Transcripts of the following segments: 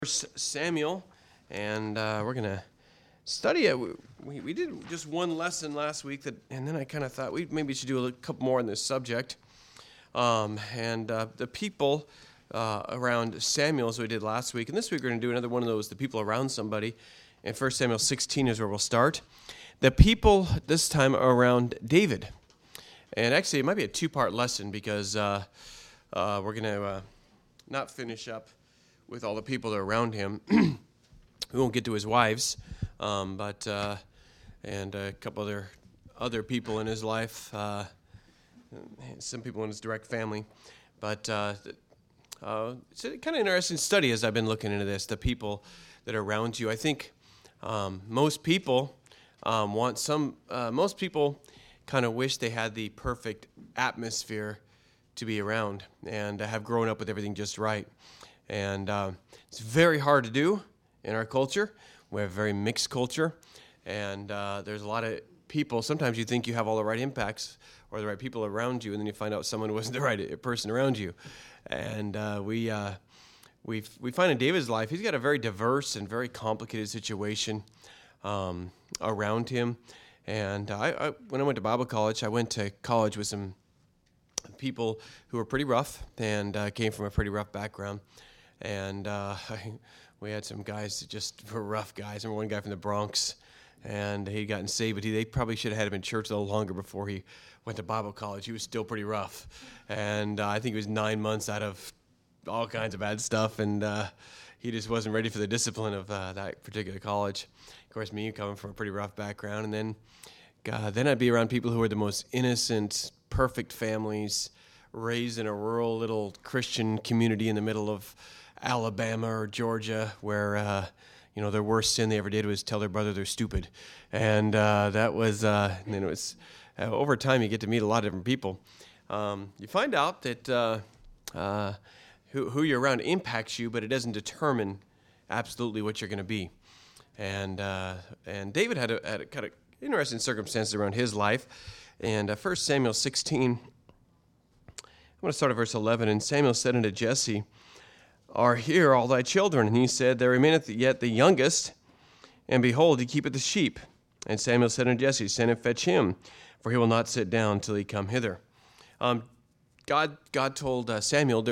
First Samuel, and we're going to study it. We did just one lesson last week, and then I kind of thought we maybe should do a couple more on this subject. The people around Samuel, as we did last week, and this week we're going to do another one of those, the people around somebody. And 1 Samuel 16 is where we'll start. The people this time around David. And actually, it might be a two-part lesson because we're going to not finish up with all the people that are around him. We won't get to his wives, and a couple other people in his life, some people in his direct family. But it's a kind of interesting study as I've been looking into this, the people that are around you. I think most people most people kind of wish they had the perfect atmosphere to be around and have grown up with everything just right. And it's very hard to do in our culture. We have a very mixed culture, and there's a lot of people. Sometimes you think you have all the right impacts or the right people around you, and then you find out someone wasn't the right person around you. And we find in David's life, he's got a very diverse and very complicated situation around him. And when I went to Bible college, I went to college with some people who were pretty rough and came from a pretty rough background. And we had some guys that just were rough guys. I remember one guy from the Bronx, and he'd gotten saved, but they probably should have had him in church a little longer before he went to Bible college. He was still pretty rough. And I think he was 9 months out of all kinds of bad stuff, and he just wasn't ready for the discipline of that particular college. Of course, me coming from a pretty rough background, and then I'd be around people who were the most innocent, perfect families, raised in a rural little Christian community in the middle of Alabama or Georgia, where their worst sin they ever did was tell their brother they're stupid, and that was. And then it was over time you get to meet a lot of different people. You find out that who you're around impacts you, but it doesn't determine absolutely what you're going to be. And David had a kind of interesting circumstances around his life. And 1 Samuel 16, I'm going to start at verse 11. And Samuel said unto Jesse, Are here all thy children? And he said, There remaineth yet the youngest, and behold, he keepeth the sheep. And Samuel said unto Jesse, Send and fetch him, for he will not sit down till he come hither. God told Samuel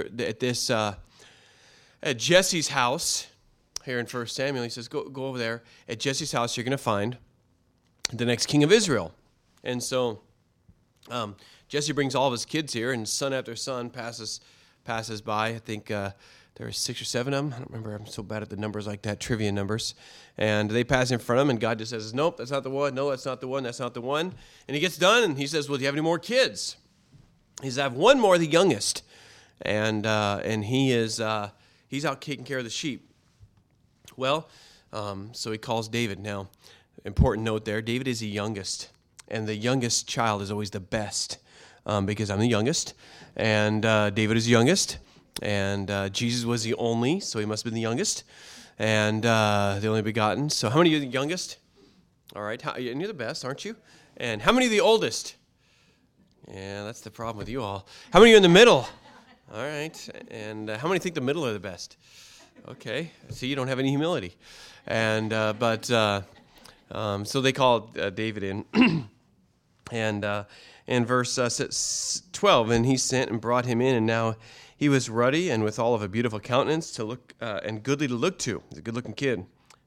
at Jesse's house, here in 1 Samuel, he says, go over there. At Jesse's house, you're going to find the next king of Israel. And so Jesse brings all of his kids here, and son after son passes by. I think there are 6 or 7 of them. I don't remember. I'm so bad at the numbers like that, trivia numbers. And they pass in front of him, and God just says, Nope, that's not the one. No, that's not the one. That's not the one. And he gets done, and he says, Well, do you have any more kids? He says, I have one more, the youngest. And he's out taking care of the sheep. Well, so he calls David. Now, important note there, David is the youngest, and the youngest child is always the best, because I'm the youngest, and David is the youngest, and Jesus was the only, so he must have been the youngest, and the only begotten. So how many of you are the youngest? All right, and you're the best, aren't you? And how many are the oldest? Yeah, that's the problem with you all. How many are in the middle? All right, and how many think the middle are the best? Okay, so you don't have any humility. And so they called David in. And in verse 12, and he sent and brought him in, and now he was ruddy and withal of a beautiful countenance to look and goodly to look to. He's a good-looking kid,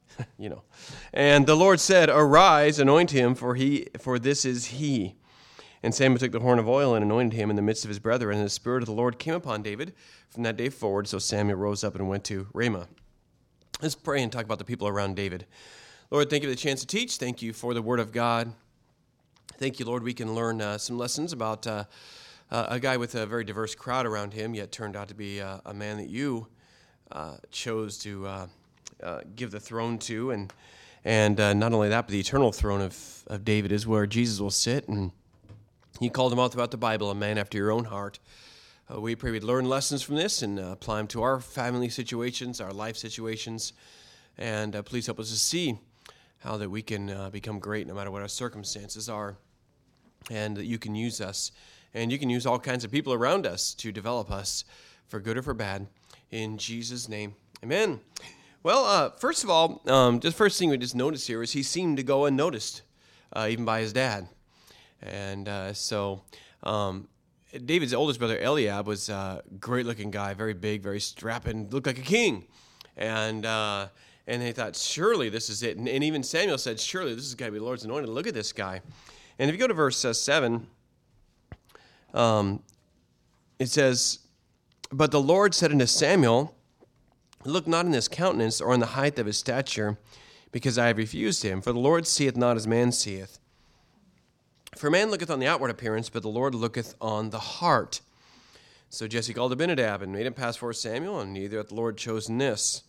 And the Lord said, Arise, anoint him, for this is he. And Samuel took the horn of oil and anointed him in the midst of his brethren, and the Spirit of the Lord came upon David from that day forward. So Samuel rose up and went to Ramah. Let's pray and talk about the people around David. Lord, thank you for the chance to teach. Thank you for the Word of God. Thank you, Lord, we can learn some lessons about a guy with a very diverse crowd around him, yet turned out to be a man that you chose to give the throne to. And not only that, but the eternal throne of David is where Jesus will sit. And you called him out throughout the Bible, a man after your own heart. We pray we'd learn lessons from this and apply them to our family situations, our life situations. And please help us to see how that we can become great no matter what our circumstances are. And that you can use us. And you can use all kinds of people around us to develop us for good or for bad. In Jesus' name, amen. Well, first of all, just first thing we just noticed here is he seemed to go unnoticed, even by his dad. And so David's oldest brother, Eliab, was a great-looking guy, very big, very strapping, looked like a king. And they thought, surely this is it. And even Samuel said, surely this is going to be the Lord's anointed. Look at this guy. And if you go to verse 7, it says, "But the Lord said unto Samuel, Look not in his countenance or in the height of his stature, because I have refused him. For the Lord seeth not as man seeth. For man looketh on the outward appearance, but the Lord looketh on the heart." So Jesse called Abinadab and made him pass before Samuel, and neither hath the Lord chosen this.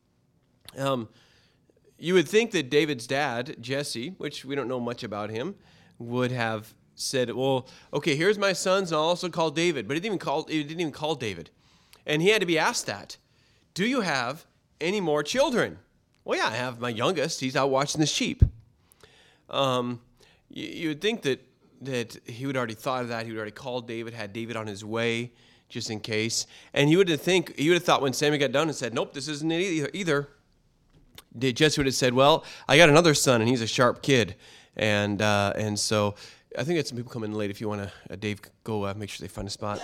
You would think that David's dad, Jesse, which we don't know much about him, would have said, well, okay, here's my sons, and I'll also call David. But he didn't even call David. And he had to be asked that. Do you have any more children? Well, yeah, I have my youngest. He's out watching the sheep. You would think that he would already thought of that. He would already called David, had David on his way, just in case. And he would have thought when Samuel got done and said, nope, this isn't it either. Jesse would have said, well, I got another son, and he's a sharp kid. And so I think that's some people coming in late. If you want to, Dave, go make sure they find a spot.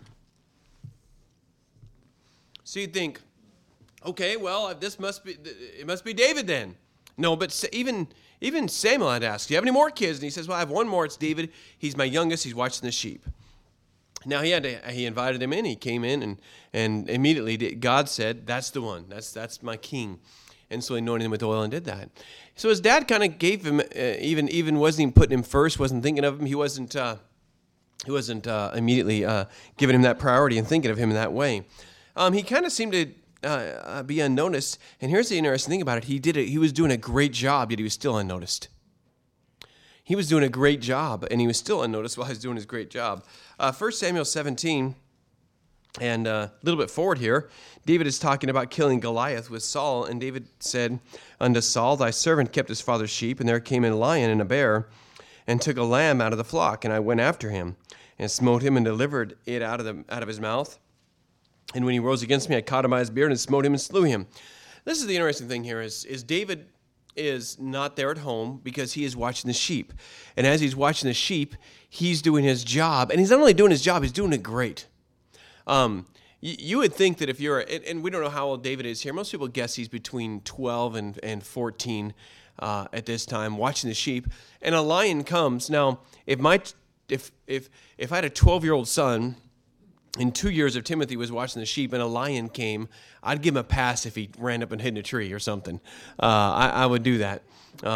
So you'd think, okay, well, it must be David then. No, but even Samuel had asked, do you have any more kids? And he says, well, I have one more. It's David. He's my youngest. He's watching the sheep. Now he invited him in. He came in, and immediately God said, that's the one. That's my king. And so he anointed him with oil and did that. So his dad kind of gave him, even wasn't even putting him first, wasn't thinking of him. He wasn't immediately giving him that priority and thinking of him in that way. He kind of seemed to be unnoticed. And here's the interesting thing about it. He was doing a great job, yet he was still unnoticed. He was doing a great job, and he was still unnoticed while he was doing his great job. 1 Samuel 17, and a little bit forward here, David is talking about killing Goliath with Saul, and David said unto Saul, Thy servant kept his father's sheep, and there came a lion and a bear, and took a lamb out of the flock, and I went after him, and smote him, and delivered it out of his mouth. And when he rose against me, I caught him by his beard, and smote him, and slew him. This is the interesting thing here, is David is not there at home because he is watching the sheep. And as he's watching the sheep, he's doing his job. And he's not only doing his job, he's doing it great. You would think that if you're, and we don't know how old David is here. Most people guess he's between 12 and 14 at this time, watching the sheep. And a lion comes. Now, if I had a 12-year-old son, in 2 years, if Timothy was watching the sheep and a lion came, I'd give him a pass if he ran up and hid in a tree or something. I would do that.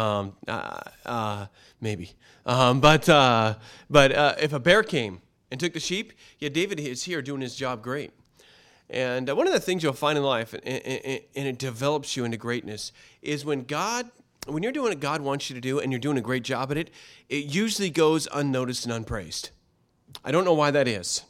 Maybe. But if a bear came and took the sheep, yeah, David is here doing his job great. And one of the things you'll find in life, and it develops you into greatness, is when you're doing what God wants you to do and you're doing a great job at it, it usually goes unnoticed and unpraised. I don't know why that is.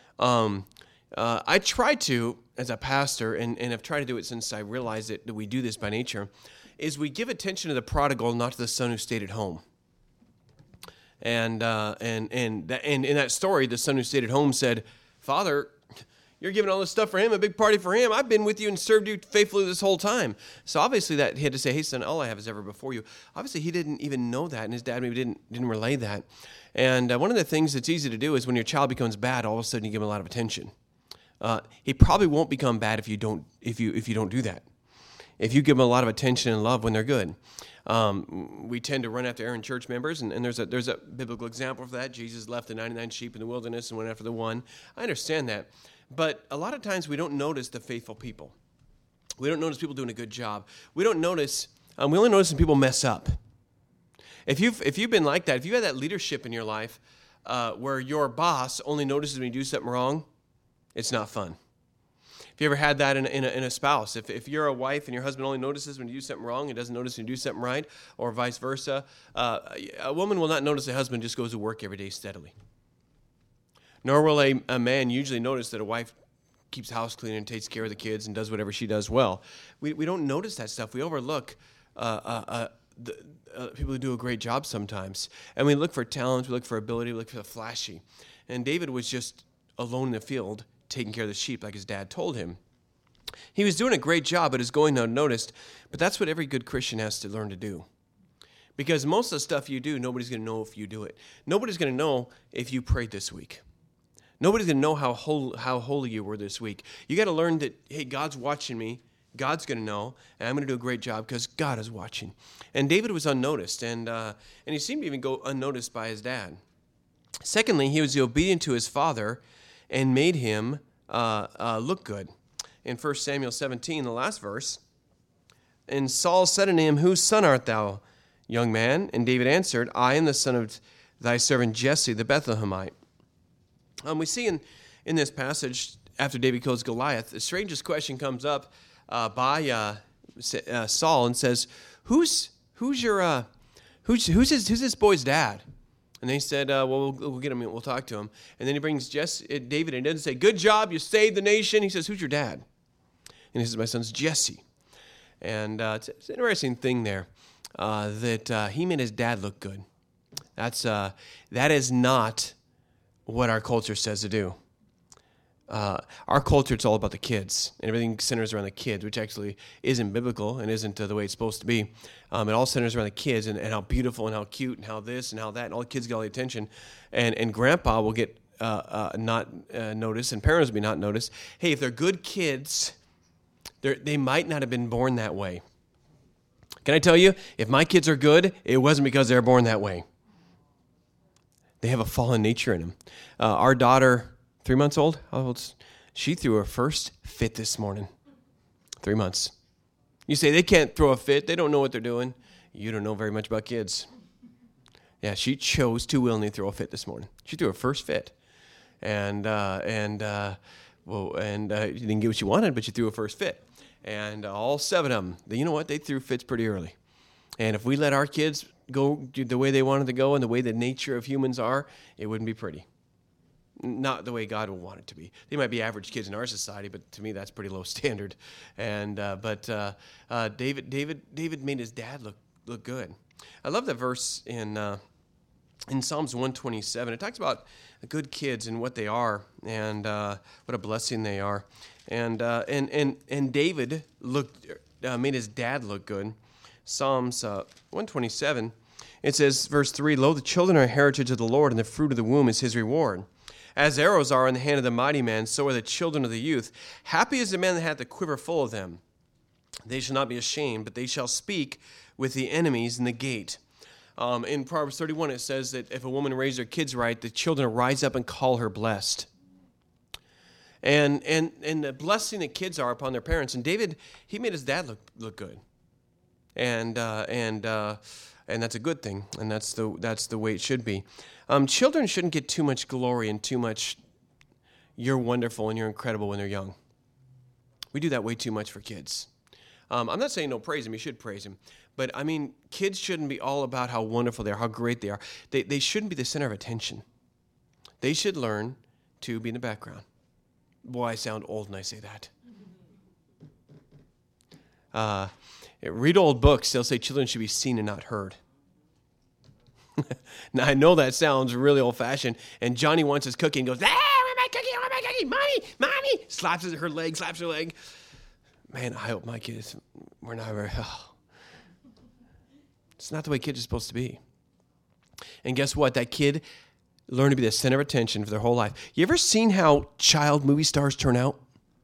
I try to, as a pastor, and I've tried to do it since I realized that we do this by nature, is we give attention to the prodigal, not to the son who stayed at home. And in that story, the son who stayed at home said, Father, you're giving all this stuff for him, a big party for him. I've been with you and served you faithfully this whole time. So obviously that he had to say, hey, son, all I have is ever before you. Obviously he didn't even know that, and his dad maybe didn't relay that. And one of the things that's easy to do is when your child becomes bad, all of a sudden you give him a lot of attention. He probably won't become bad if you don't do that. If you give them a lot of attention and love when they're good. We tend to run after errant church members, and there's a biblical example for that. Jesus left the 99 sheep in the wilderness and went after the one. I understand that. But a lot of times we don't notice the faithful people. We don't notice people doing a good job. We don't notice, we only notice when people mess up. If you've been like that, if you had that leadership in your life where your boss only notices when you do something wrong, it's not fun. If you ever had that in a spouse, if you're a wife and your husband only notices when you do something wrong and doesn't notice when you do something right, or vice versa, a woman will not notice a husband just goes to work every day steadily. Nor will a man usually notice that a wife keeps house clean and takes care of the kids and does whatever she does well. We don't notice that stuff. We overlook the people who do a great job sometimes. And we look for talent, we look for ability, we look for the flashy. And David was just alone in the field taking care of the sheep like his dad told him. He was doing a great job, but is going unnoticed. But that's what every good Christian has to learn to do. Because most of the stuff you do, nobody's going to know if you do it. Nobody's going to know if you prayed this week. Nobody's going to know how holy you were this week. You got to learn that, hey, God's watching me. God's going to know, and I'm going to do a great job because God is watching. And David was unnoticed, and he seemed to even go unnoticed by his dad. Secondly, he was obedient to his father and made him look good. In 1 Samuel 17, the last verse, and Saul said unto him, Whose son art thou, young man? And David answered, I am the son of thy servant Jesse, the Bethlehemite. We see in this passage, after David kills Goliath, the strangest question comes up by Saul and says, "Who's this boy's dad?" And they said, "Well, we'll get him. We'll talk to him." And then he brings David, and he doesn't say, "Good job, you saved the nation." He says, "Who's your dad?" And he says, "My son's Jesse." And it's an interesting thing there that he made his dad look good. That is not what our culture says to do. Our culture, it's all about the kids, and everything centers around the kids, which actually isn't biblical and isn't the way it's supposed to be. It all centers around the kids and how beautiful and how cute and how this and how that, and all the kids get all the attention. And grandpa will get not noticed, and parents will be not noticed. Hey, if they're good kids, they might not have been born that way. Can I tell you, if my kids are good, it wasn't because they were born that way. They have a fallen nature in them. Our daughter, 3 months old, how old? She threw her first fit this morning. 3 months. You say they can't throw a fit. They don't know what they're doing. You don't know very much about kids. Yeah, she chose to willingly throw a fit this morning. She threw her first fit. And you didn't get what you wanted, but you threw a first fit. And all 7 of them, you know what? They threw fits pretty early. And if we let our kids go the way they wanted to go and the way the nature of humans are, it wouldn't be pretty. Not the way God would want it to be. They might be average kids in our society, but to me that's pretty low standard. And David made his dad look good. I love that verse in Psalms 127. It talks about good kids and what they are, and what a blessing they are. And David made his dad look good. Psalms 127. It says, verse 3, Lo, the children are a heritage of the Lord, and the fruit of the womb is his reward. As arrows are in the hand of the mighty man, so are the children of the youth. Happy is the man that hath the quiver full of them. They shall not be ashamed, but they shall speak with the enemies in the gate. In Proverbs 31, it says that if a woman raises her kids right, the children rise up and call her blessed. And the blessing that kids are upon their parents. And David, he made his dad look good. And that's a good thing, and that's the way it should be. Children shouldn't get too much glory and too much, you're wonderful and you're incredible when they're young. We do that way too much for kids. I'm not saying don't praise them, you should praise them. But, I mean, kids shouldn't be all about how wonderful they are, how great they are. They shouldn't be the center of attention. They should learn to be in the background. Boy, I sound old when I say that. Read old books, they'll say children should be seen and not heard. Now, I know that sounds really old-fashioned, and Johnny wants his cookie and goes, where my cookie, where my cookie, mommy, slaps her leg. Man, I hope my kids, we're not very, It's not the way kids are supposed to be. And guess what? That kid learned to be the center of attention for their whole life. You ever seen how child movie stars turn out?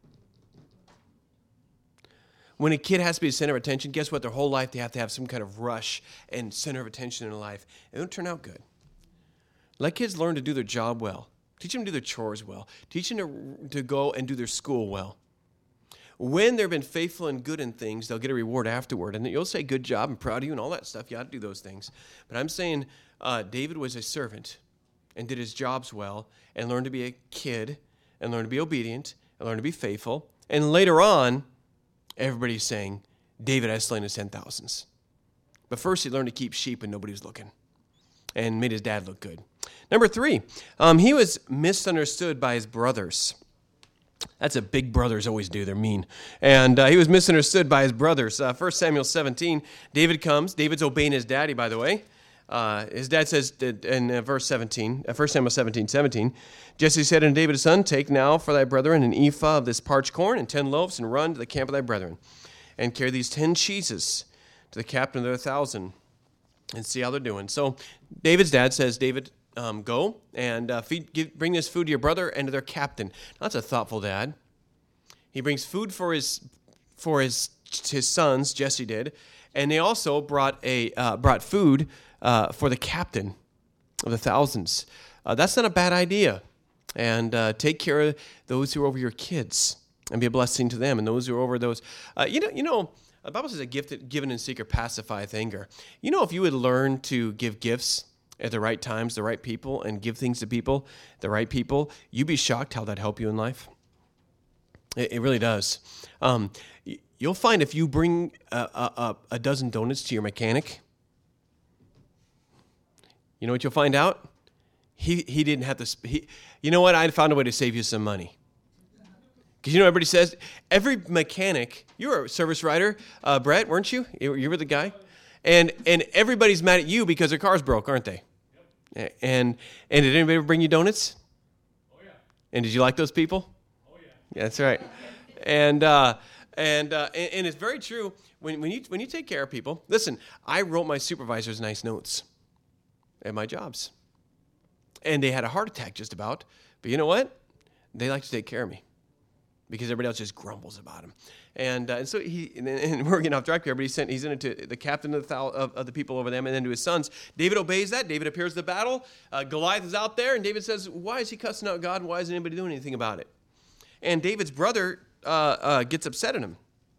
When a kid has to be the center of attention, guess what? Their whole life they have to have some kind of rush and center of attention in their life. It don't turn out good. Let kids learn to do their job well. Teach them to do their chores well. Teach them to go and do their school well. When they've been faithful and good in things, they'll get a reward afterward. And you'll say, good job, I'm proud of you and all that stuff. You ought to do those things. But I'm saying David was a servant and did his jobs well and learned to be a kid and learned to be obedient and learned to be faithful. And later on, everybody's saying, David has slain his 10,000s. But first he learned to keep sheep when nobody was looking and made his dad look good. Number 3, he was misunderstood by his brothers. That's what big brothers always do. They're mean. And he was misunderstood by his brothers. 1 Samuel 17, David comes. David's obeying his daddy, by the way. His dad says in verse 17, 1 Samuel 17:17, Jesse said unto David his son, take now for thy brethren an ephah of this parched corn and 10 loaves, and run to the camp of thy brethren, and carry these 10 cheeses to the captain of their 1,000, and see how they're doing. So David's dad says, David, go and bring this food to your brother and to their captain. Now, that's a thoughtful dad. He brings food for his sons, Jesse did, and they also brought food for the captain of the thousands. That's not a bad idea. And take care of those who are over your kids and be a blessing to them, and those who are over those. The Bible says a gift given in secret pacifieth anger. If you would learn to give gifts at the right times, the right people, and give things to people, the right people, you'd be shocked how that help you in life. It really does. You'll find if you bring a dozen donuts to your mechanic, you know what you'll find out? He didn't have to. You know what? I found a way to save you some money. Because everybody says, every mechanic, you were a service writer, Brett, weren't you? You were the guy? And everybody's mad at you because their car's broke, aren't they? Yep. And did anybody ever bring you donuts? Oh, yeah. And did you like those people? Oh, yeah. That's right. And it's very true. When you take care of people, listen, I wrote my supervisors nice notes at my jobs. And they had a heart attack just about. But you know what? They like to take care of me, because everybody else just grumbles about him. And so and we're getting off track here, but he's sent it to the captain of the people over them, and then to his sons. David obeys that. David appears to the battle. Goliath is out there, and David says, why is he cussing out God? Why isn't anybody doing anything about it? And David's brother gets upset at him.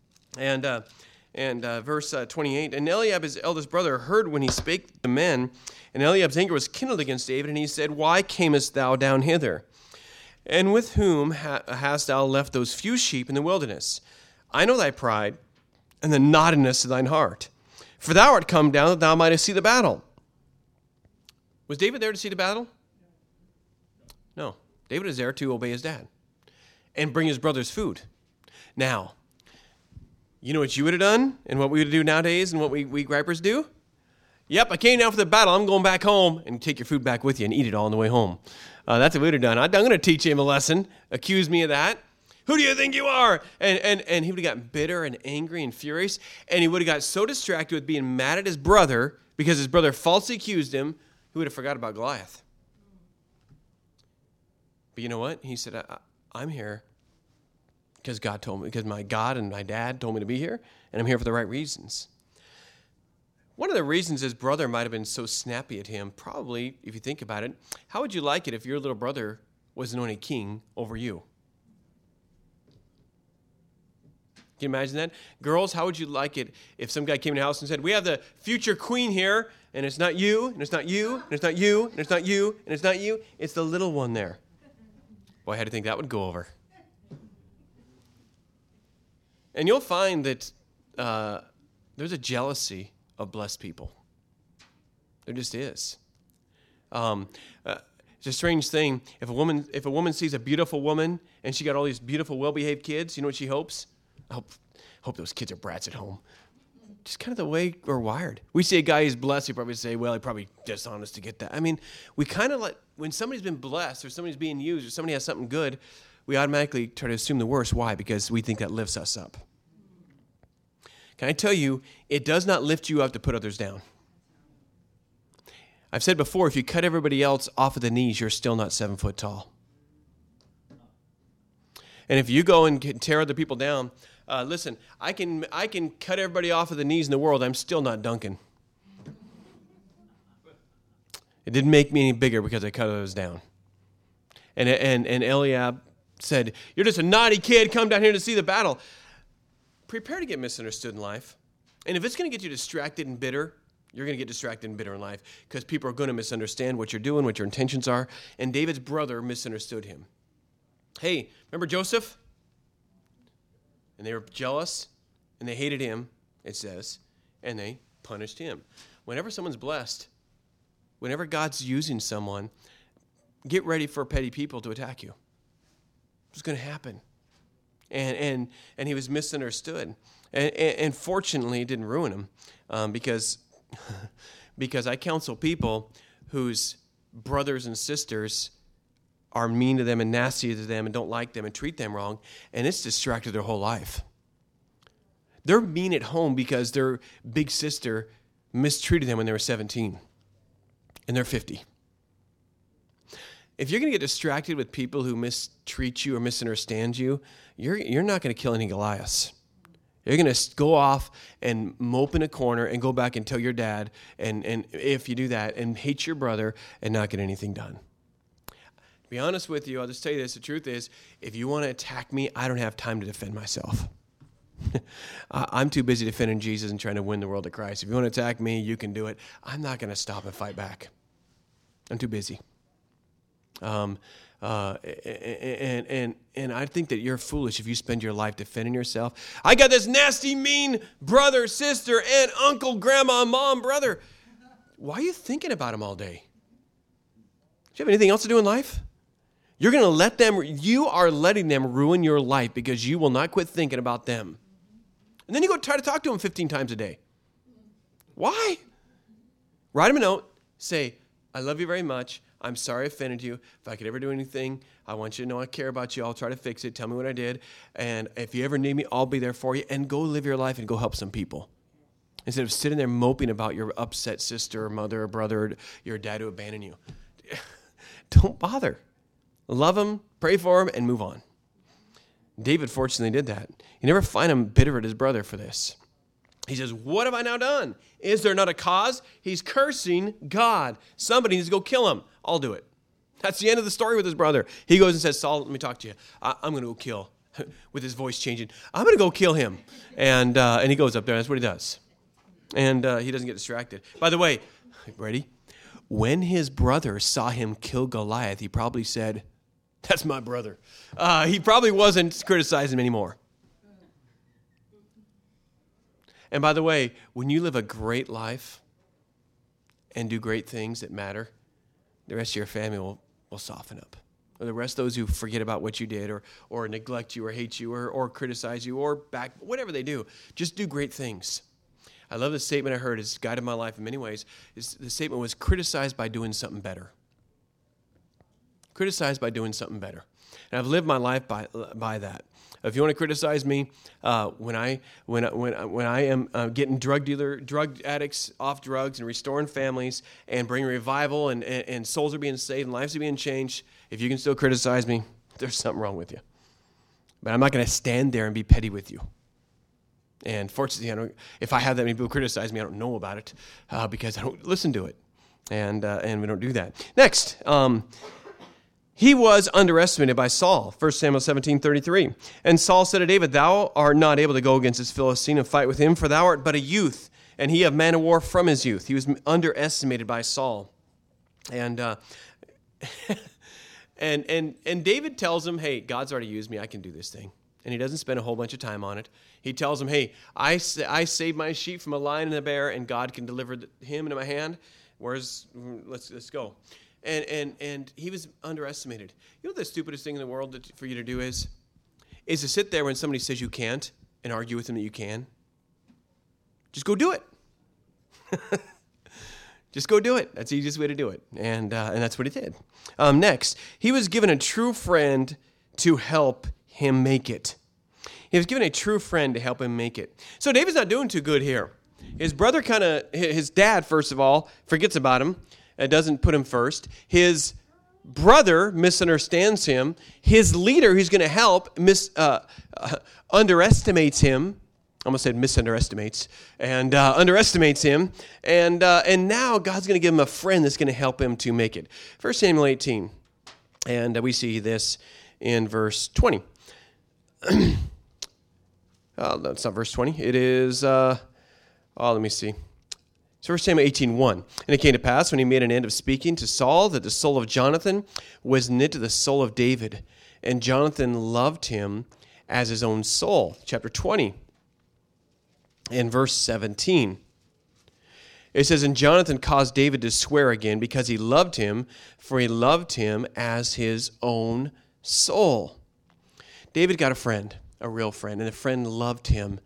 And verse 28, and Eliab, his eldest brother, heard when he spake to the men, and Eliab's anger was kindled against David, and he said, why camest thou down hither? And with whom hast thou left those few sheep in the wilderness? I know thy pride and the naughtiness of thine heart. For thou art come down that thou mightest see the battle. Was David there to see the battle? No. David is there to obey his dad and bring his brother's food. Now, you know what you would have done and what we would do nowadays and what we gripers do? Yep, I came down for the battle. I'm going back home, and take your food back with you and eat it all on the way home. That's what we would have done. I'm going to teach him a lesson. Accuse me of that. Who do you think you are? And he would have gotten bitter and angry and furious, and he would have got so distracted with being mad at his brother because his brother falsely accused him, he would have forgot about Goliath. But you know what? He said, I'm here because God told me, because my God and my dad told me to be here, and I'm here for the right reasons. One of the reasons his brother might have been so snappy at him, probably, if you think about it, how would you like it if your little brother was anointed king over you? Can you imagine that? Girls, how would you like it if some guy came in the house and said, we have the future queen here, and it's not you, and it's not you, and it's not you, and it's not you, and it's not you, it's the little one there. Boy, how do you think that would go over? And you'll find that there's a jealousy of blessed people. There just is. It's a strange thing. If a woman sees a beautiful woman and she got all these beautiful, well-behaved kids, you know what she hopes? I hope those kids are brats at home. Just kind of the way we're wired. We see a guy who's blessed, he probably say, well, he probably dishonest to get that. I mean, we kind of like, when somebody's been blessed or somebody's being used or somebody has something good, we automatically try to assume the worst. Why? Because we think that lifts us up. Can I tell you, it does not lift you up to put others down. I've said before, if you cut everybody else off of the knees, you're still not 7 foot tall. And if you go and tear other people down, listen, I can cut everybody off of the knees in the world. I'm still not Duncan. It didn't make me any bigger because I cut others down. And Eliab said, you're just a naughty kid. Come down here to see the battle. Prepare to get misunderstood in life. And if it's going to get you distracted and bitter, you're going to get distracted and bitter in life because people are going to misunderstand what you're doing, what your intentions are. And David's brother misunderstood him. Hey, remember Joseph? And they were jealous, and they hated him, it says, and they punished him. Whenever someone's blessed, whenever God's using someone, get ready for petty people to attack you. It's going to happen. And he was misunderstood. And fortunately, it didn't ruin him because because I counsel people whose brothers and sisters are mean to them and nasty to them and don't like them and treat them wrong, and it's distracted their whole life. They're mean at home because their big sister mistreated them when they were 17, and they're 50. If you're going to get distracted with people who mistreat you or misunderstand you, you're not going to kill any Goliaths. You're going to go off and mope in a corner and go back and tell your dad, and if you do that, and hate your brother and not get anything done. To be honest with you, I'll just tell you this. The truth is, if you want to attack me, I don't have time to defend myself. I'm too busy defending Jesus and trying to win the world to Christ. If you want to attack me, you can do it. I'm not going to stop and fight back. I'm too busy. And I think that you're foolish if you spend your life defending yourself. I got this nasty, mean brother, sister, aunt, uncle, grandma, mom, brother. Why are you thinking about them all day? Do you have anything else to do in life? You are letting them ruin your life because you will not quit thinking about them. And then you go try to talk to them 15 times a day. Why? Write them a note. Say, I love you very much. I'm sorry I offended you. If I could ever do anything, I want you to know I care about you. I'll try to fix it. Tell me what I did. And if you ever need me, I'll be there for you. And go live your life and go help some people. Instead of sitting there moping about your upset sister or mother or brother or your dad who abandoned you. Don't bother. Love them, pray for them, and move on. David fortunately did that. You never find him bitter at his brother for this. He says, what have I now done? Is there not a cause? He's cursing God. Somebody needs to go kill him. I'll do it. That's the end of the story with his brother. He goes and says, Saul, let me talk to you. I'm going to go kill, with his voice changing. I'm going to go kill him. And he goes up there, and that's what he does. And he doesn't get distracted. By the way, ready? When his brother saw him kill Goliath, he probably said, that's my brother. He probably wasn't criticizing him anymore. And by the way, when you live a great life and do great things that matter, the rest of your family will soften up. Or the rest of those who forget about what you did or neglect you or hate you or criticize you or whatever they do, just do great things. I love the statement I heard. It's guided my life in many ways. The statement was criticized by doing something better. Criticized by doing something better. And I've lived my life by that. If you want to criticize me, when I am getting drug addicts off drugs and restoring families and bringing revival and souls are being saved and lives are being changed, if you can still criticize me, there's something wrong with you. But I'm not going to stand there and be petty with you. And fortunately, if I have that many people criticize me, I don't know about it because I don't listen to it, and we don't do that. Next. He was underestimated by Saul, 1 Samuel 17:33. And Saul said to David, thou art not able to go against this Philistine and fight with him, for thou art but a youth, and he a man of war from his youth. He was underestimated by Saul. And and David tells him, hey, God's already used me. I can do this thing. And he doesn't spend a whole bunch of time on it. He tells him, hey, I saved my sheep from a lion and a bear, and God can deliver him into my hand. Let's go. And he was underestimated. You know what the stupidest thing in the world for you to do is to sit there when somebody says you can't and argue with them that you can. Just go do it. Just go do it. That's the easiest way to do it. And that's what he did. Next, he was given a true friend to help him make it. He was given a true friend to help him make it. So David's not doing too good here. His brother his dad, first of all, forgets about him. It doesn't put him first. His brother misunderstands him. His leader, who's going to help, underestimates him. I almost said misunderestimates. And underestimates him. And now God's going to give him a friend that's going to help him to make it. 1 Samuel 18. And we see this in verse 20. No, it's not verse 20. It is, let me see. So 1 Samuel 18:1. And it came to pass when he made an end of speaking to Saul that the soul of Jonathan was knit to the soul of David, and Jonathan loved him as his own soul. Chapter 20 and verse 17. It says, and Jonathan caused David to swear again because he loved him, for he loved him as his own soul. David got a friend, a real friend, and the friend loved him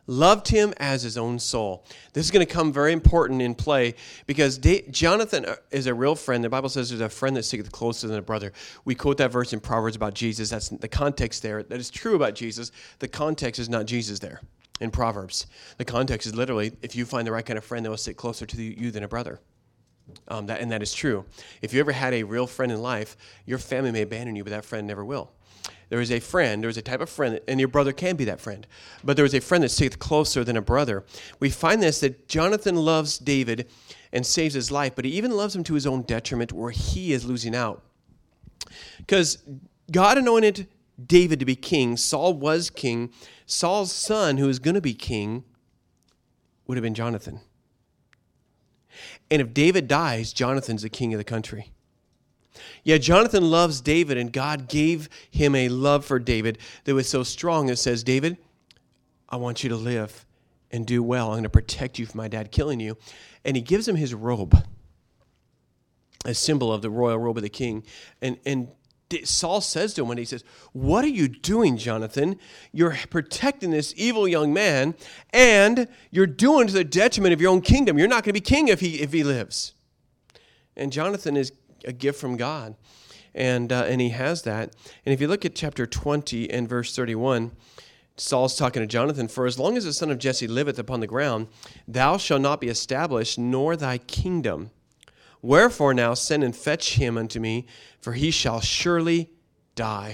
loved him as his own soul. This is going to come very important in play because Jonathan is a real friend. The Bible says there's a friend that sticketh closer than a brother. We quote that verse in Proverbs about Jesus. That's the context there. That is true about Jesus. The context is not Jesus there in Proverbs. The context is literally, if you find the right kind of friend that will sit closer to you than a brother. And that is true. If you ever had a real friend in life, your family may abandon you, but that friend never will. There is a type of friend, and your brother can be that friend, but there is a friend that sticketh closer than a brother. We find this, that Jonathan loves David and saves his life, but he even loves him to his own detriment where he is losing out. Because God anointed David to be king. Saul was king. Saul's son, who is going to be king, would have been Jonathan. And if David dies, Jonathan's the king of the country. Yeah, Jonathan loves David, and God gave him a love for David that was so strong that says, David, I want you to live and do well. I'm going to protect you from my dad killing you. And he gives him his robe, a symbol of the royal robe of the king. And Saul says to him when he says, what are you doing, Jonathan? You're protecting this evil young man, and you're doing to the detriment of your own kingdom. You're not going to be king if he lives. And Jonathan is a gift from God, and he has that. And if you look at chapter 20 and verse 31, Saul's talking to Jonathan, for as long as the son of Jesse liveth upon the ground, thou shalt not be established, nor thy kingdom. Wherefore now send and fetch him unto me, for he shall surely die.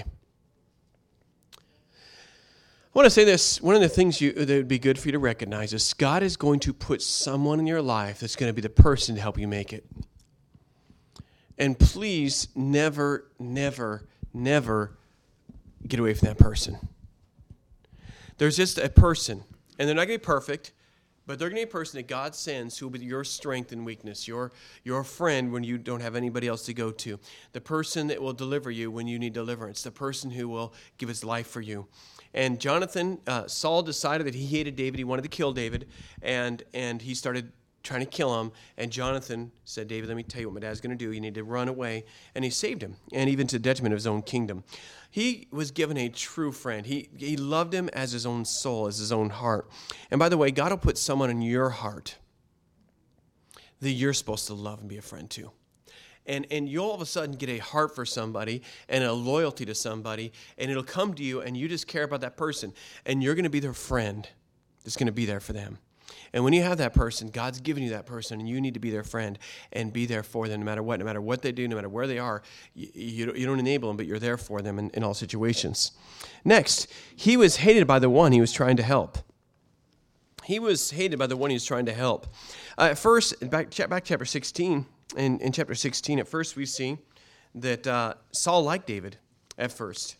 I want to say this. One of the things that would be good for you to recognize is God is going to put someone in your life that's going to be the person to help you make it. And please never, never, never get away from that person. There's just a person, and they're not going to be perfect, but they're going to be a person that God sends who will be your strength and weakness, your friend when you don't have anybody else to go to, the person that will deliver you when you need deliverance, the person who will give his life for you. And Saul decided that he hated David. He wanted to kill David, and he started trying to kill him. And Jonathan said, David, let me tell you what my dad's going to do. You need to run away. And he saved him, and even to the detriment of his own kingdom. He was given a true friend. He loved him as his own soul, as his own heart. And by the way, God will put someone in your heart that you're supposed to love and be a friend to. And you'll all of a sudden get a heart for somebody and a loyalty to somebody, and it'll come to you, and you just care about that person. And you're going to be their friend that's going to be there for them. And when you have that person, God's given you that person, and you need to be their friend and be there for them no matter what they do, no matter where they are. You don't enable them, but you're there for them in all situations. Next, he was hated by the one he was trying to help. He was hated by the one he was trying to help. First, back chapter 16, in chapter 16, at first we see that Saul liked David at first.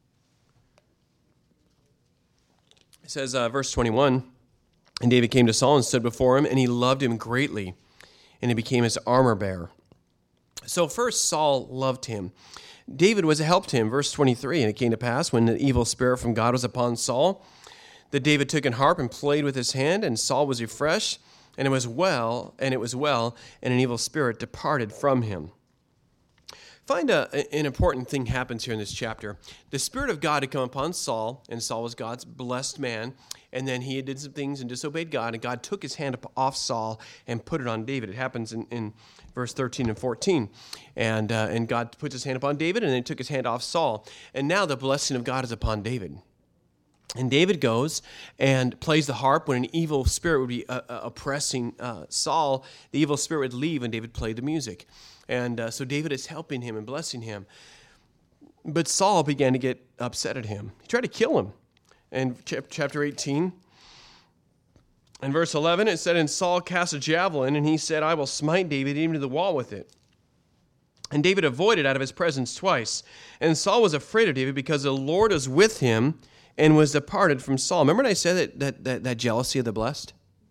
It says, verse 21, and David came to Saul and stood before him, and he loved him greatly, and he became his armor bearer. So first Saul loved him. David was a help to him. Verse 23, and it came to pass when the evil spirit from God was upon Saul, that David took an harp and played with his hand, and Saul was refreshed, and it was well, and an evil spirit departed from him. Find an important thing happens here in this chapter. The Spirit of God had come upon Saul, and Saul was God's blessed man, and then he did some things and disobeyed God, and God took his hand off Saul and put it on David. It happens in verse 13 and 14. And God puts his hand upon David, and then he took his hand off Saul. And now the blessing of God is upon David. And David goes and plays the harp. When an evil spirit would be oppressing Saul, the evil spirit would leave, and David played the music. And so David is helping him and blessing him. But Saul began to get upset at him. He tried to kill him. In chapter 18, in verse 11, it said, and Saul cast a javelin, and he said, I will smite David even to the wall with it. And David avoided out of his presence twice. And Saul was afraid of David because the Lord was with him and was departed from Saul. Remember when I said that jealousy of the blessed?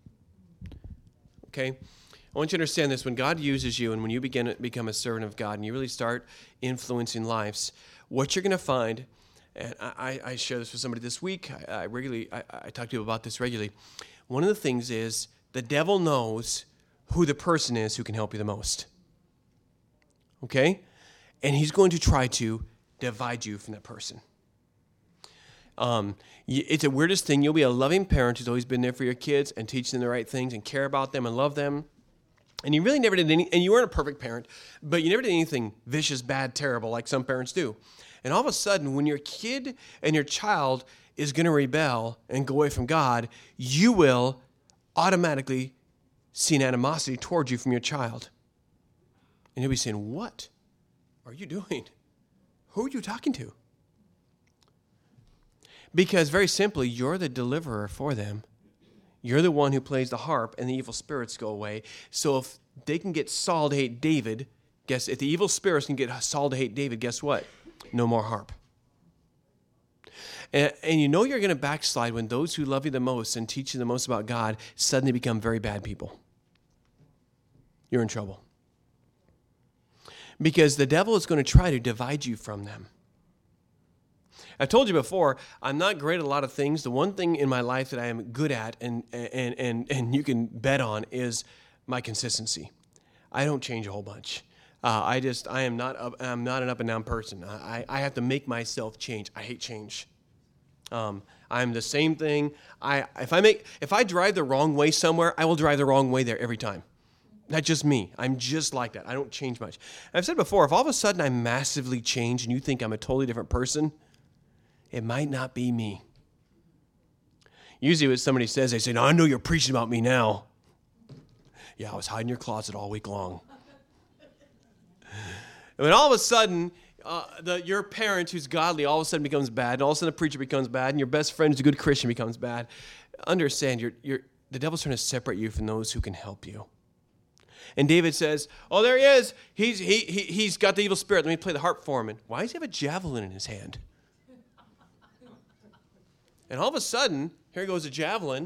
Okay. I want you to understand this. When God uses you and when you begin to become a servant of God and you really start influencing lives, what you're going to find, and I share this with somebody this week, I talk to people about this regularly. One of the things is the devil knows who the person is who can help you the most. Okay? And he's going to try to divide you from that person. It's the weirdest thing. You'll be a loving parent who's always been there for your kids and teaching them the right things and care about them and love them. And you really never did and you weren't a perfect parent, but you never did anything vicious, bad, terrible like some parents do. And all of a sudden, when your kid and your child is going to rebel and go away from God, you will automatically see an animosity towards you from your child. And you'll be saying, what are you doing? Who are you talking to? Because very simply, you're the deliverer for them. You're the one who plays the harp and the evil spirits go away. So if they can get Saul to hate David, if the evil spirits can get Saul to hate David, guess what? No more harp. And you know you're going to backslide when those who love you the most and teach you the most about God suddenly become very bad people. You're in trouble. Because the devil is going to try to divide you from them. I've told you before, I'm not great at a lot of things. The one thing in my life that I am good at and you can bet on is my consistency. I don't change a whole bunch. I'm not an up and down person. I have to make myself change. I hate change. I'm the same thing. If I drive the wrong way somewhere, I will drive the wrong way there every time. That's just me. I'm just like that. I don't change much. I've said before, if all of a sudden I massively change and you think I'm a totally different person, it might not be me. Usually when somebody says, they say, no, I know you're preaching about me now. Yeah, I was hiding in your closet all week long. And when all of a sudden, your parent who's godly all of a sudden becomes bad, and all of a sudden the preacher becomes bad, and your best friend who's a good Christian becomes bad, understand the devil's trying to separate you from those who can help you. And David says, oh, there he is. He's got the evil spirit. Let me play the harp for him. And why does he have a javelin in his hand? And all of a sudden, here goes a javelin.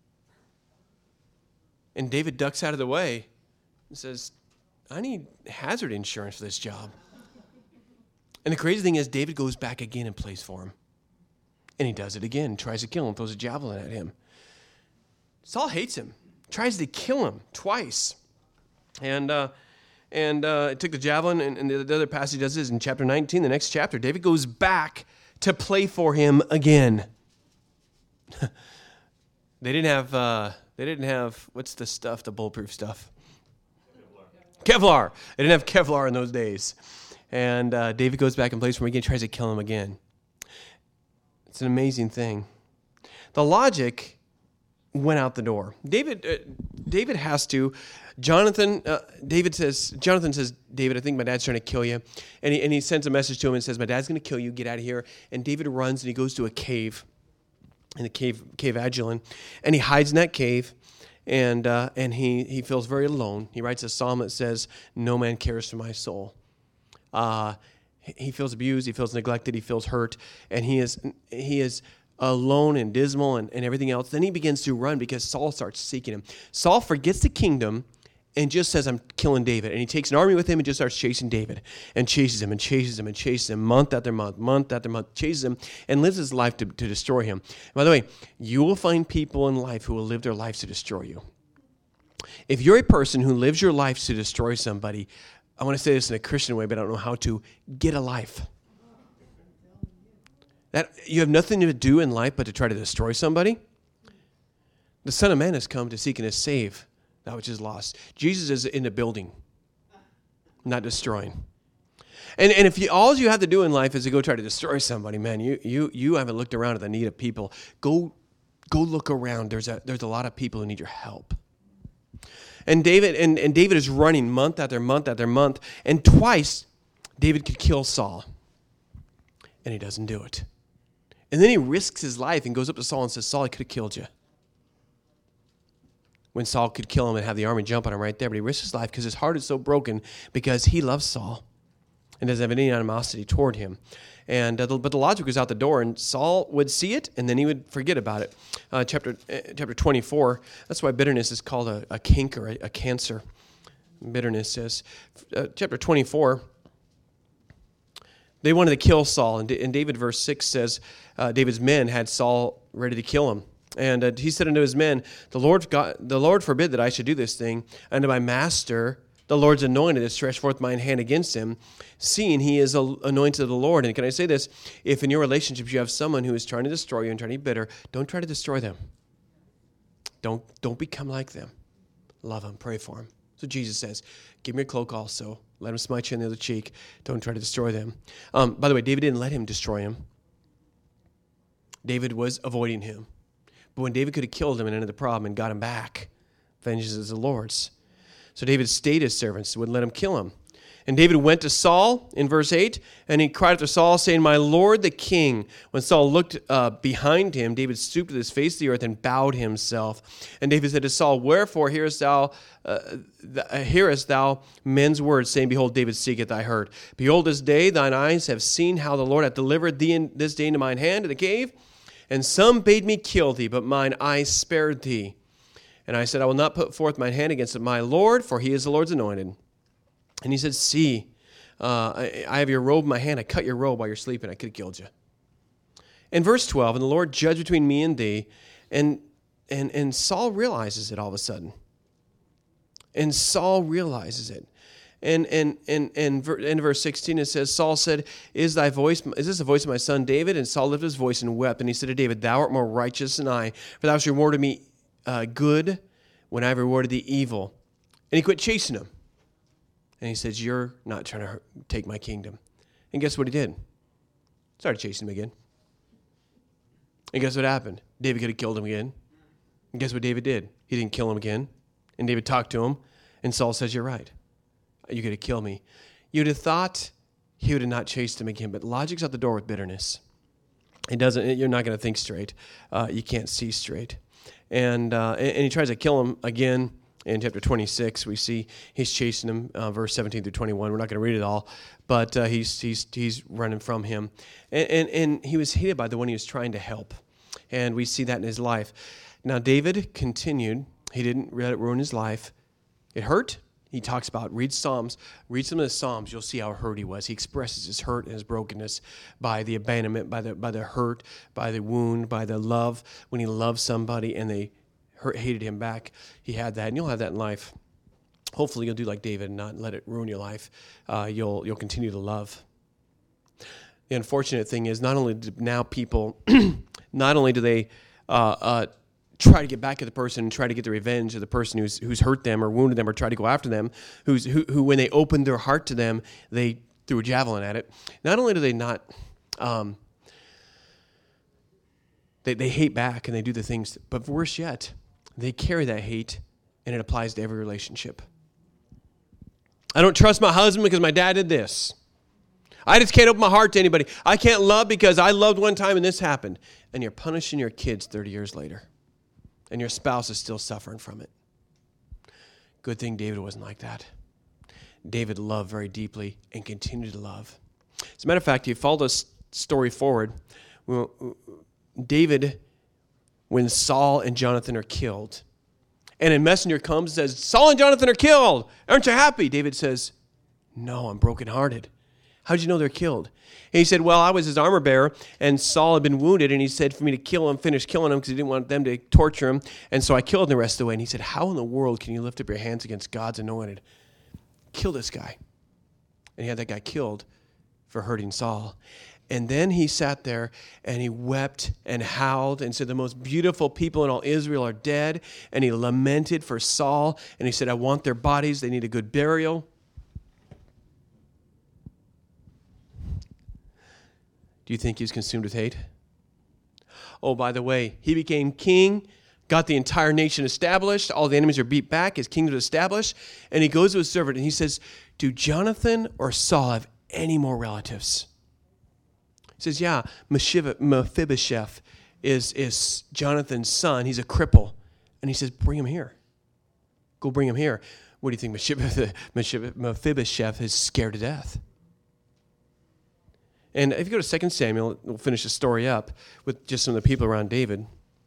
And David ducks out of the way and says, I need hazard insurance for this job. And the crazy thing is, David goes back again and plays for him. And he does it again, tries to kill him, throws a javelin at him. Saul hates him, tries to kill him twice. And it took the javelin, and the other passage does this in chapter 19, the next chapter. David goes back to play for him again. They didn't have, what's the stuff, the bulletproof stuff? Kevlar. They didn't have Kevlar in those days. And David goes back and plays for him again, tries to kill him again. It's an amazing thing. The logic went out the door. David has to. Jonathan says, David, I think my dad's trying to kill you. And he sends a message to him and says, my dad's going to kill you. Get out of here. And David runs and he goes to a cave, in the cave Adullam, and he hides in that cave. And he feels very alone. He writes a psalm that says, no man cares for my soul. He feels abused, he feels neglected, he feels hurt, and he is alone and dismal and everything else. Then he begins to run because Saul starts seeking him. Saul forgets the kingdom and just says, I'm killing David. And he takes an army with him and just starts chasing David and chases him and chases him and chases him month after month, chases him and lives his life to destroy him. And by the way, you will find people in life who will live their lives to destroy you. If you're a person who lives your life to destroy somebody, I want to say this in a Christian way, but I don't know how to, get a life. That you have nothing to do in life but to try to destroy somebody. The Son of Man has come to seek and to save that which is lost. Jesus is in the building, not destroying. And if all you have to do in life is to go try to destroy somebody, man, you haven't looked around at the need of people. Go look around. There's a lot of people who need your help. And David is running month after month after month, and twice David could kill Saul, and he doesn't do it. And then he risks his life and goes up to Saul and says, Saul, I could have killed you. When Saul could kill him and have the army jump on him right there, but he risks his life because his heart is so broken because he loves Saul and doesn't have any animosity toward him. And but the logic was out the door, and Saul would see it, and then he would forget about it. Chapter 24, that's why bitterness is called a canker, a cancer. Bitterness is. Chapter 24, they wanted to kill Saul, and David, verse 6 says, David's men had Saul ready to kill him. And he said unto his men, the Lord forbid that I should do this thing unto my master, the Lord's anointed has stretched forth mine hand against him, seeing he is anointed of the Lord. And can I say this? If in your relationships you have someone who is trying to destroy you and trying to be bitter, don't try to destroy them. Don't become like them. Love them. Pray for them. So Jesus says, give me your cloak also. Let him smite you on the other cheek. Don't try to destroy them. By the way, David didn't let him destroy him. David was avoiding him. But when David could have killed him and ended the problem and got him back, vengeance is the Lord's. So David stayed his servants, wouldn't let him kill him. And David went to Saul in verse 8, and he cried after Saul, saying, my Lord the king. When Saul looked behind him, David stooped with his face to the earth and bowed himself. And David said to Saul, wherefore hearest thou men's words, saying, behold, David seeketh thy hurt. Behold, this day thine eyes have seen how the Lord hath delivered thee in this day into mine hand in the cave. And some bade me kill thee, but mine eyes spared thee. And I said, I will not put forth mine hand against my Lord, for he is the Lord's anointed. And he said, see, I have your robe in my hand. I cut your robe while you're sleeping. I could have killed you. In verse 12, and the Lord judged between me and thee. And Saul realizes it all of a sudden. And Saul realizes it. And in verse 16 it says, Saul said, is this the voice of my son David? And Saul lifted his voice and wept. And he said to David, thou art more righteous than I, for thou hast rewarded me good when I have rewarded thee evil. And he quit chasing him. And he says, you're not trying to take my kingdom. And guess what he did? Started chasing him again. And guess what happened? David could have killed him again. And guess what David did? He didn't kill him again. And David talked to him. And Saul says, you're right. You're going to kill me. You'd have thought he would have not chased him again. But logic's out the door with bitterness. You're not going to think straight. You can't see straight. And he tries to kill him again. In chapter 26, we see he's chasing him, verse 17 through 21. We're not going to read it all, but he's running from him. And he was hated by the one he was trying to help. And we see that in his life. Now, David continued. He didn't let it ruin his life. It hurt. He talks about, read Psalms. Read some of the Psalms. You'll see how hurt he was. He expresses his hurt and his brokenness by the abandonment, by the hurt, by the wound, by the love. When he loved somebody and they hated him back, he had that, and you'll have that in life. Hopefully you'll do like David and not let it ruin your life. You'll continue to love. The unfortunate thing is, not only do now people, not only do they try to get back at the person and try to get the revenge of the person who's hurt them or wounded them or try to go after them, who when they opened their heart to them, they threw a javelin at it. Not only do they not, they hate back and they do the things, but worse yet, they carry that hate, and it applies to every relationship. I don't trust my husband because my dad did this. I just can't open my heart to anybody. I can't love because I loved one time and this happened. And you're punishing your kids 30 years later. And your spouse is still suffering from it. Good thing David wasn't like that. David loved very deeply and continued to love. As a matter of fact, if you follow this story forward, David, when Saul and Jonathan are killed, and a messenger comes and says, Saul and Jonathan are killed. Aren't you happy? David says, no, I'm brokenhearted. How did you know they're killed? And he said, well, I was his armor bearer, and Saul had been wounded, and he said for me to kill him, finish killing him, because he didn't want them to torture him, and so I killed him the rest of the way. And he said, how in the world can you lift up your hands against God's anointed? Kill this guy. And he had that guy killed for hurting Saul. And then he sat there and he wept and howled and said, the most beautiful people in all Israel are dead. And he lamented for Saul. And he said, I want their bodies. They need a good burial. Do you think he was consumed with hate? Oh, by the way, he became king, got the entire nation established. All the enemies are beat back. His kingdom is established. And he goes to his servant and he says, do Jonathan or Saul have any more relatives? He says, yeah, Mephibosheth is Jonathan's son. He's a cripple. And he says, bring him here. Go bring him here. What do you think? Mephibosheth is scared to death. And if you go to 2 Samuel, we'll finish the story up with just some of the people around David.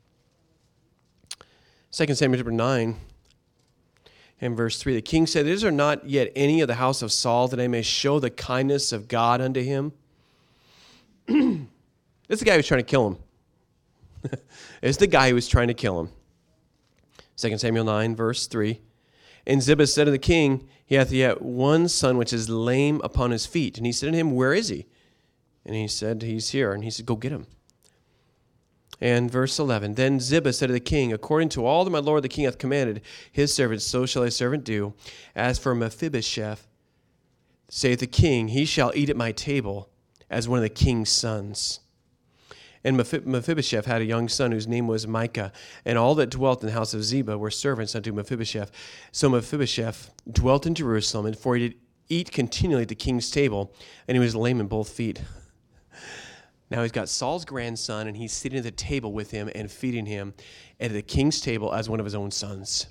2 Samuel chapter 9 and verse 3, the king said, is there not yet any of the house of Saul that I may show the kindness of God unto him? This is the guy who was trying to kill him. It's the guy who was trying to kill him. 2 Samuel 9, verse 3. And Ziba said to the king, he hath yet one son which is lame upon his feet. And he said to him, where is he? And he said, he's here. And he said, go get him. And verse 11, then Ziba said to the king, according to all that my lord the king hath commanded his servant, so shall thy servant do. As for Mephibosheth, saith the king, he shall eat at my table as one of the king's sons. And Mephibosheth had a young son whose name was Micah, and all that dwelt in the house of Ziba were servants unto Mephibosheth. So Mephibosheth dwelt in Jerusalem, and for he did eat continually at the king's table, and he was lame in both feet. Now he's got Saul's grandson, and he's sitting at the table with him and feeding him at the king's table as one of his own sons.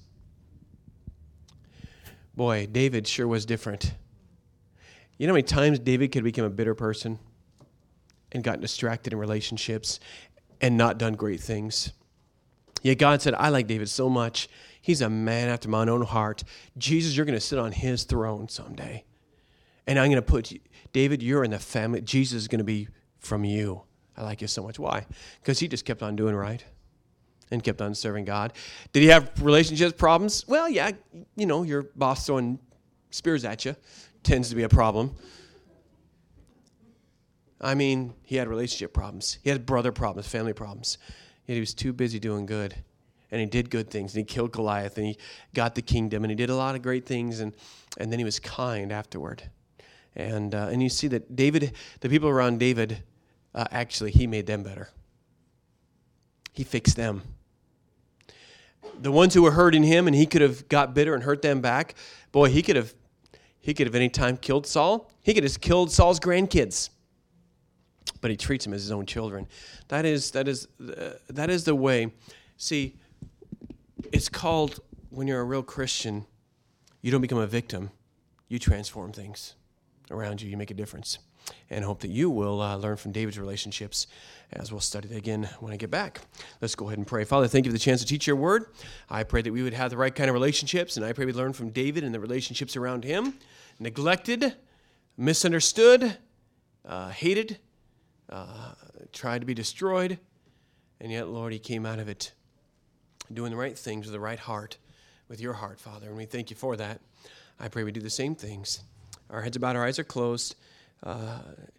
Boy, David sure was different. You know how many times David could become a bitter person and gotten distracted in relationships and not done great things? Yet God said, I like David so much. He's a man after my own heart. Jesus, you're going to sit on his throne someday. And I'm going to put you, David, you're in the family. Jesus is going to be from you. I like you so much. Why? Because he just kept on doing right and kept on serving God. Did he have relationships problems? Well, yeah, you know, your boss throwing spears at you tends to be a problem. I mean, he had relationship problems. He had brother problems, family problems. Yet he was too busy doing good. And he did good things. And he killed Goliath. And he got the kingdom. And he did a lot of great things. And then he was kind afterward. And you see that David, the people around David, actually, he made them better. He fixed them. The ones who were hurting him, and he could have got bitter and hurt them back. Boy, he could have any time killed Saul. He could have killed Saul's grandkids. But he treats them as his own children. That is the way. See, it's called, when you're a real Christian, you don't become a victim. You transform things around you. You make a difference. And hope that you will learn from David's relationships as we'll study that again when I get back. Let's go ahead and pray. Father, thank you for the chance to teach your word. I pray that we would have the right kind of relationships, and I pray we learn from David and the relationships around him. Neglected, misunderstood, hated, tried to be destroyed, and yet, Lord, he came out of it doing the right things with the right heart, with your heart, Father, and we thank you for that. I pray we do the same things. Our heads are bowed, our eyes are closed.